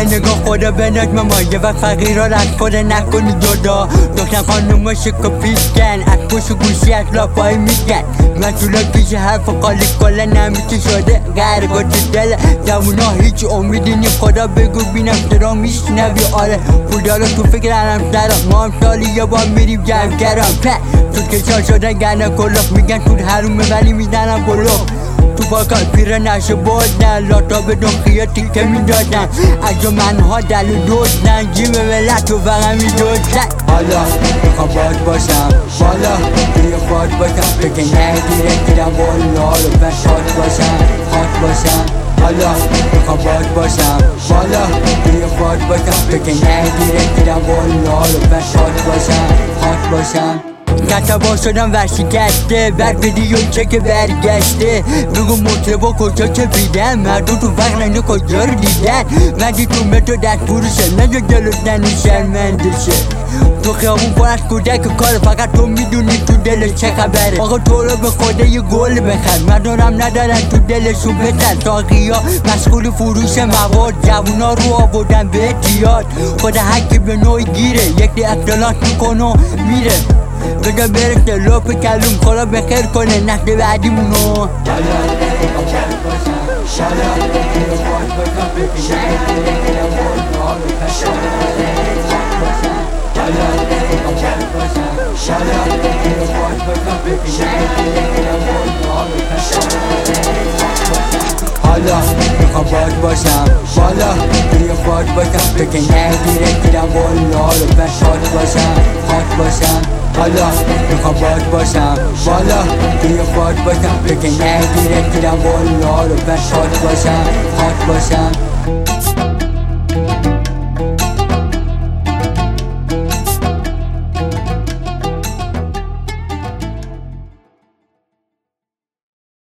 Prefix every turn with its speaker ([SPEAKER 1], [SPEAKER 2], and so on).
[SPEAKER 1] یه نگاه خدا بنات ماما یه وقت فقیرها را از خود نکنی جدا دختر خانوما شک و پیشکن از پوش و گوشی از لافایی میگن مسئولات پیش حرف قالی کلا نمیشه شده غرق تو دل جوونا هیچ امیدی نی خدا بگو بینم چرا میشنوی آره پولا رو تو فکر هرم سرم ما هم سالی یه بار میریم جمعگرم تو کشا شدن گنه کلاف میگن تو حرومه ولی میزنم گلوف تو باکال پیره نشه بردن لاتا به دنخیه تیکه میدادن اگه منها دل دوزن جیم ولت و فقط میدوزن حالا میخوام باد باشم بالا توی خود باشم بگه نگیره گیرم بالا رو بشاد باشم خاک باشم حالا میخوام باد باشم بالا توی خود باشم بگه نگیره گیرم بالا رو بشاد باشم خاک باشم کتبا شدم ورشکسته بر ویدیو چک برگشته بگو مطربا کجا که بیدن مردم تو فقر اینو کجا رو دیدن مگی تو متو دست فروشه نجا جلوش ننو شرمنده شه تو خیابون پر از کودک کار فقط تو میدونی تو دلش چه خبره آقا تو رو به خوده یه گل بخر مردم ندارن تو دلشون بتر ساقی ها مشغول فروش مواد جوونا رو آوردن به احتیاط خود حکی به نوعی گیره یکی اختلاط میکنه میره بگم برسه لوپ کلوم خدا بخیر کنه نسل بعدیمونو حالا میخوام باد باشم بالا توی خود باشم بگه نگیره گیرم بالا رو بشاد باشم خاک باشم حالا میخوام باد باشم بالا توی خود باشم بگه نگیره گیرم بالا رو بشاد باشم خاک باشم